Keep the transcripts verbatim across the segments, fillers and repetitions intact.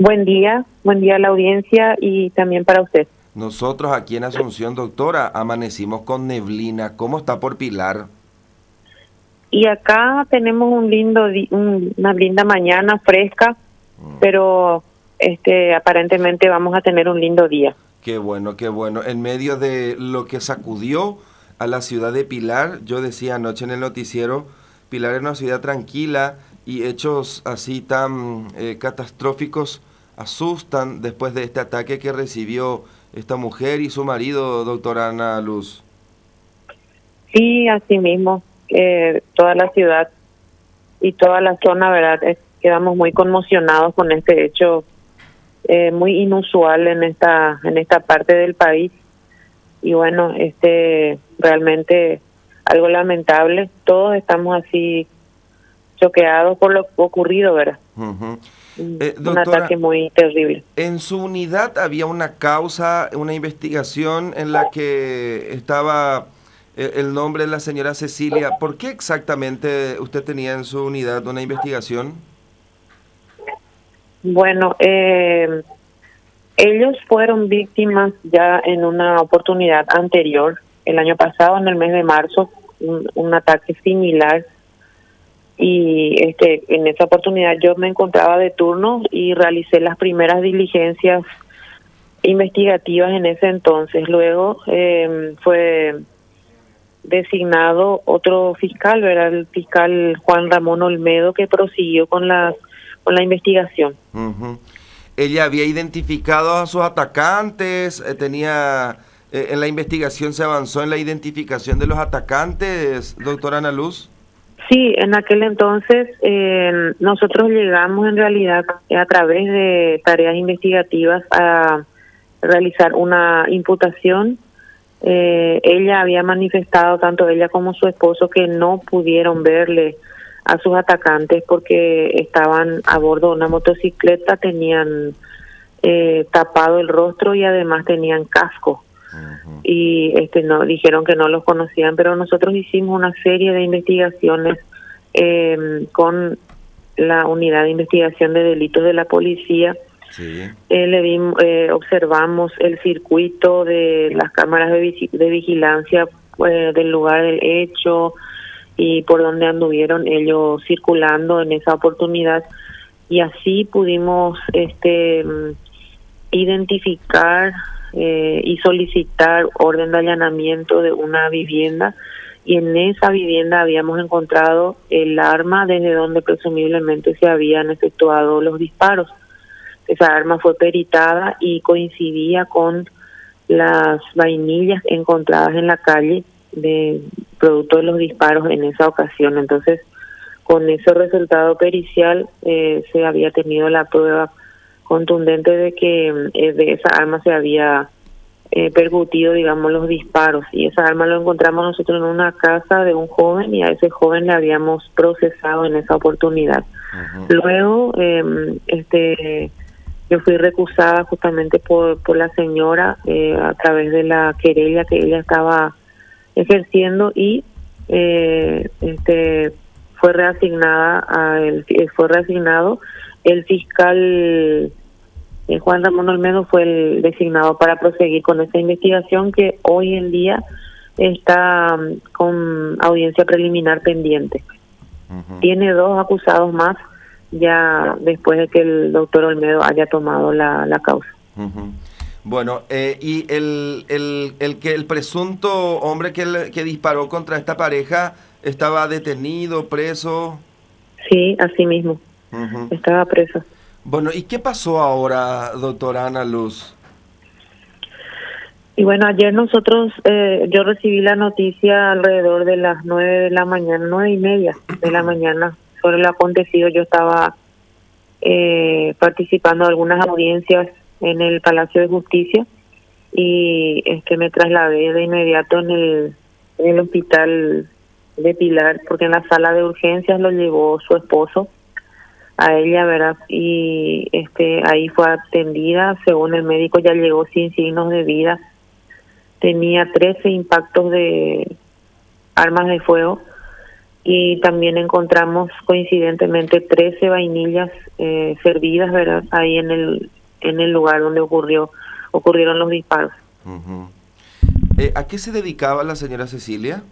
Buen día, buen día a la audiencia y también para usted. Nosotros aquí en Asunción, doctora, amanecimos con neblina. ¿Cómo está por Pilar? Y acá tenemos un lindo, di- un- una linda mañana fresca, pero este, aparentemente vamos a tener un lindo día. Qué bueno, qué bueno. En medio de lo que sacudió a la ciudad de Pilar, yo decía anoche en el noticiero, Pilar es una ciudad tranquila y hechos así tan eh, catastróficos asustan después de este ataque que recibió esta mujer y su marido, doctora Ana Luz. Sí, así mismo, eh, toda la ciudad y toda la zona, ¿verdad? Eh, quedamos muy conmocionados con este hecho eh, muy inusual en esta en esta parte del país. Y bueno, este realmente algo lamentable. Todos estamos así choqueados por lo ocurrido, ¿verdad? Ujú. Un, Eh, un ataque doctora, muy terrible. en su unidad había una causa, una investigación en la que estaba eh, el nombre de la señora Cecilia. ¿Por qué exactamente usted tenía en su unidad una investigación? Bueno, eh, ellos fueron víctimas ya en una oportunidad anterior, el año pasado, en el mes de marzo, un, un ataque similar. Y este, en esa oportunidad yo me encontraba de turno y realicé las primeras diligencias investigativas en ese entonces. Luego eh, fue designado otro fiscal, ¿verdad? El fiscal Juan Ramón Olmedo, que prosiguió con la, con la investigación. Ujú. Ella había identificado a sus atacantes, eh, tenía, eh, en la investigación se avanzó en la identificación de los atacantes, doctora Ana Luz. Sí, en aquel entonces eh, nosotros llegamos en realidad a través de tareas investigativas a realizar una imputación. Eh, ella había manifestado, tanto ella como su esposo, que no pudieron verle a sus atacantes porque estaban a bordo de una motocicleta, tenían eh, tapado el rostro y además tenían casco. Ujú. Y este no dijeron que no los conocían, pero nosotros hicimos una serie de investigaciones eh, con la unidad de investigación de delitos de la policía. Sí. Eh, le dimos, eh, observamos el circuito de las cámaras de, visi- de vigilancia eh, del lugar del hecho y por donde anduvieron ellos circulando en esa oportunidad, y así pudimos este mm, identificar eh, y solicitar orden de allanamiento de una vivienda, y en esa vivienda habíamos encontrado el arma desde donde presumiblemente se habían efectuado los disparos. Esa arma fue peritada y coincidía con las vainillas encontradas en la calle de producto de los disparos en esa ocasión. Entonces, con ese resultado pericial eh, se había tenido la prueba contundente de que eh, de esa arma se había eh, percutido, digamos, los disparos, y esa arma lo encontramos nosotros en una casa de un joven, y a ese joven le habíamos procesado en esa oportunidad. Ujú. Luego, eh, este yo fui recusada justamente por, por la señora eh, a través de la querella que ella estaba ejerciendo, y eh, este fue reasignada a el, fue reasignado el fiscal eh, Juan Ramón Olmedo, fue el designado para proseguir con esta investigación, que hoy en día está um, con audiencia preliminar pendiente. Ujú. Tiene dos acusados más ya después de que el doctor Olmedo haya tomado la, la causa. Ujú. Bueno, eh, y el, el, el que el presunto hombre que, le- que disparó contra esta pareja estaba detenido, preso. Sí, así mismo, Ujú. estaba preso. Bueno, ¿y qué pasó ahora, doctora Ana Luz? Y bueno, ayer nosotros, eh, yo recibí la noticia alrededor de las nueve de la mañana, nueve y media de la mañana, sobre lo acontecido. Yo estaba eh, participando de algunas audiencias en el Palacio de Justicia, y este me trasladé de inmediato en el, en el hospital de Pilar, porque en la sala de urgencias lo llevó su esposo a ella, ¿verdad? Y este ahí fue atendida. Según el médico, ya llegó sin signos de vida. Tenía trece impactos de armas de fuego, y también encontramos coincidentemente trece vainillas eh, servidas, ¿verdad?, ahí en el en el lugar donde ocurrió ocurrieron los disparos. Uh-huh. eh, ¿A qué se dedicaba la señora Cecilia?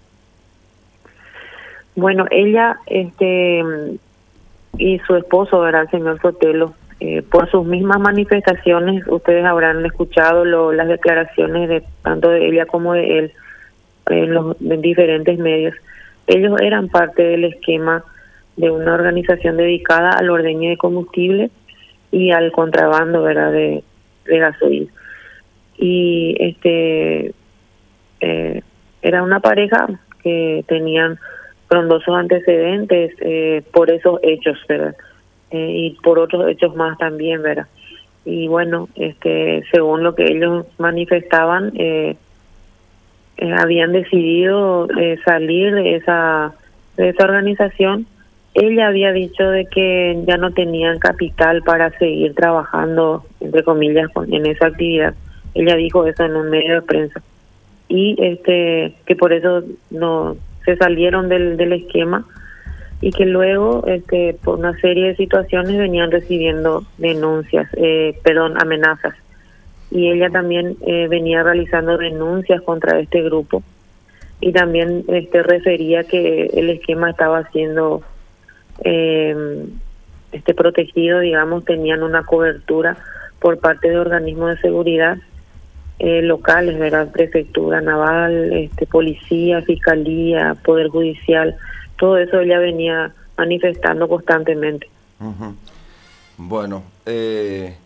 Bueno, ella este y su esposo, ¿verdad?, el señor Sotelo, eh, por sus mismas manifestaciones, ustedes habrán escuchado lo, las declaraciones de tanto de ella como de él en los en diferentes medios. Ellos eran parte del esquema de una organización dedicada al ordeño de combustible y al contrabando, ¿verdad?, de, de gasoil. Y este eh, era una pareja que tenían frondosos antecedentes eh, por esos hechos, ¿verdad? Eh, y por otros hechos más también, ¿verdad? Y bueno, este según lo que ellos manifestaban, eh, Eh, habían decidido eh, salir de esa de esa organización. Ella había dicho de que ya no tenían capital para seguir trabajando, entre comillas, con, en esa actividad. Ella dijo eso en un medio de prensa y este que por eso no se salieron del del esquema y que luego este por una serie de situaciones venían recibiendo denuncias, eh, perdón, amenazas. Y ella también eh, venía realizando denuncias contra este grupo y también este refería que el esquema estaba siendo eh, este protegido, digamos, tenían una cobertura por parte de organismos de seguridad eh, locales, ¿verdad?, prefectura naval, este policía, fiscalía, poder judicial, todo eso ella venía manifestando constantemente. Uh-huh. Bueno, eh...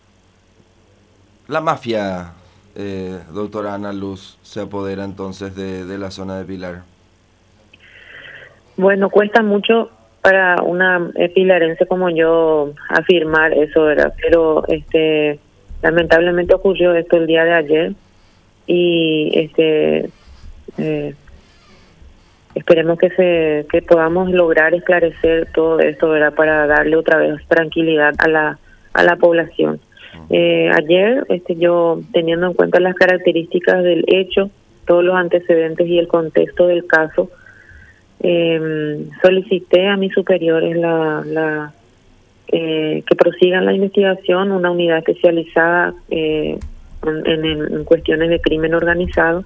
la mafia, eh, doctora Ana Luz, se apodera entonces de, de la zona de Pilar. Bueno, cuesta mucho para una eh, pilarense como yo afirmar eso, ¿verdad? Pero este lamentablemente ocurrió esto el día de ayer y este eh, esperemos que se que podamos lograr esclarecer todo esto, ¿verdad?, para darle otra vez tranquilidad a la a la población. Eh, ayer, este, yo teniendo en cuenta las características del hecho, todos los antecedentes y el contexto del caso, eh, solicité a mis superiores la, la eh, que prosigan la investigación, una unidad especializada eh, en, en, en cuestiones de crimen organizado,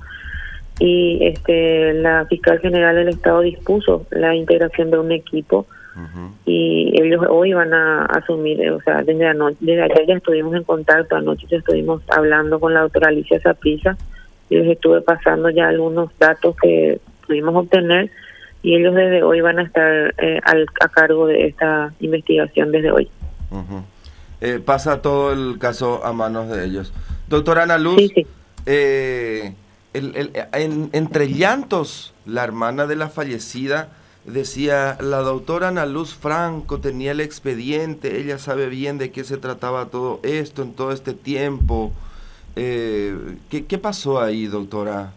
y este la fiscal general del Estado dispuso la integración de un equipo. Uh-huh. Y ellos hoy van a asumir, o sea, desde anoche, desde ayer ya estuvimos en contacto, anoche ya estuvimos hablando con la doctora Alicia Saprissa y les estuve pasando ya algunos datos que pudimos obtener y ellos desde hoy van a estar eh, al, a cargo de esta investigación desde hoy. Uh-huh. eh, pasa todo el caso a manos de ellos. Doctora Ana Luz, sí, sí. Eh, el, el, en, entre llantos, la hermana de la fallecida decía: la doctora Ana Luz Franco tenía el expediente, ella sabe bien de qué se trataba todo esto en todo este tiempo. Eh, ¿qué, ¿Qué pasó ahí, doctora?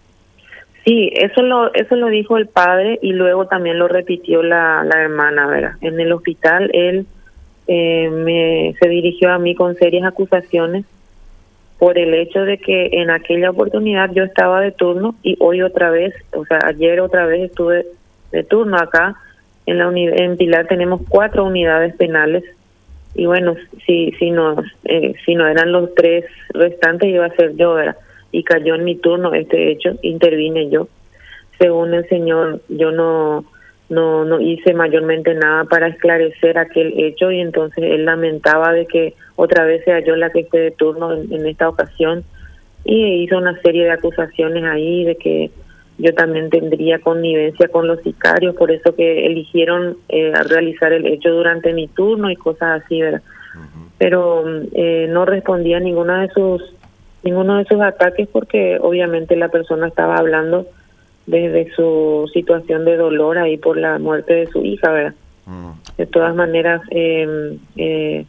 Sí, eso lo eso lo dijo el padre y luego también lo repitió la, la hermana, ¿verdad? En el hospital él eh, me se dirigió a mí con serias acusaciones por el hecho de que en aquella oportunidad yo estaba de turno y hoy otra vez, o sea, ayer otra vez estuve de turno acá. En la uni- en Pilar tenemos cuatro unidades penales y bueno, si si no eh, si no eran los tres restantes iba a ser yo, ¿verdad? Y cayó en mi turno este hecho, intervine yo. Según el señor, yo no no no hice mayormente nada para esclarecer aquel hecho y entonces él lamentaba de que otra vez sea yo la que esté de turno en, en esta ocasión y hizo una serie de acusaciones ahí de que yo también tendría connivencia con los sicarios, por eso que eligieron eh, realizar el hecho durante mi turno y cosas así, ¿verdad? Uh-huh. Pero eh, no respondía a ninguno de sus ninguno de sus ataques porque obviamente la persona estaba hablando desde su situación de dolor ahí por la muerte de su hija, ¿verdad? Uh-huh. De todas maneras, eh, eh,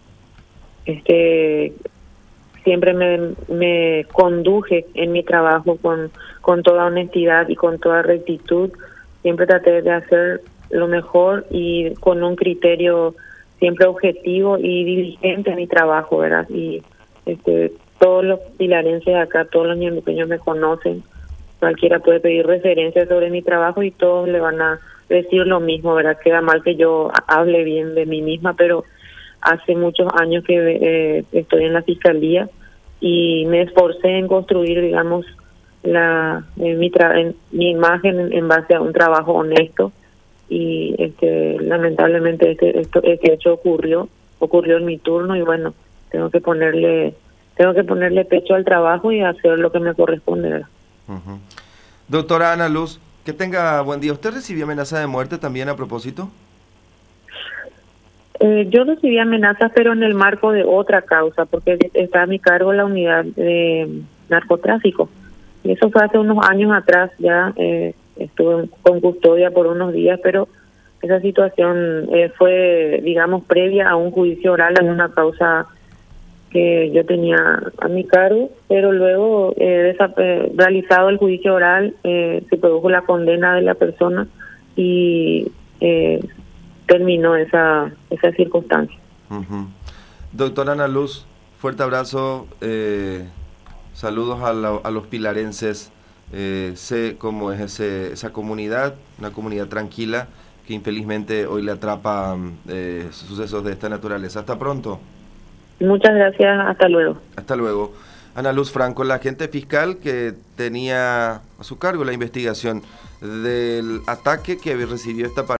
este siempre me, me conduje en mi trabajo con, con toda honestidad y con toda rectitud. Siempre traté de hacer lo mejor y con un criterio siempre objetivo y diligente en mi trabajo, ¿verdad? Y este todos los pilarenses acá, todos los ñemequeños me conocen. Cualquiera puede pedir referencias sobre mi trabajo y todos le van a decir lo mismo, ¿verdad? Queda mal que yo hable bien de mí misma, pero hace muchos años que eh, estoy en la fiscalía y me esforcé en construir, digamos, la eh, mi, tra en, mi imagen en, en base a un trabajo honesto, y este lamentablemente este, esto, este hecho ocurrió ocurrió en mi turno, y bueno, tengo que ponerle tengo que ponerle pecho al trabajo y hacer lo que me corresponde, ¿verdad? Uh-huh. Doctora Ana Luz, que tenga buen día. ¿Usted recibió amenaza de muerte también a propósito? Eh, yo recibí amenazas, pero en el marco de otra causa, porque está a mi cargo la unidad de narcotráfico. Y eso fue hace unos años atrás, ya eh, estuve con custodia por unos días, pero esa situación eh, fue, digamos, previa a un juicio oral en una causa que yo tenía a mi cargo, pero luego, eh, desa- eh, realizado el juicio oral, eh, se produjo la condena de la persona y eh, terminó esa esa circunstancia. Uh-huh. Doctora Ana Luz, fuerte abrazo, eh, saludos a, la, a los pilarenses. Eh, sé cómo es ese, esa comunidad, una comunidad tranquila que infelizmente hoy le atrapa eh, sucesos de esta naturaleza. Hasta pronto. Muchas gracias, hasta luego. Hasta luego. Ana Luz Franco, la agente fiscal que tenía a su cargo la investigación del ataque que recibió esta pareja.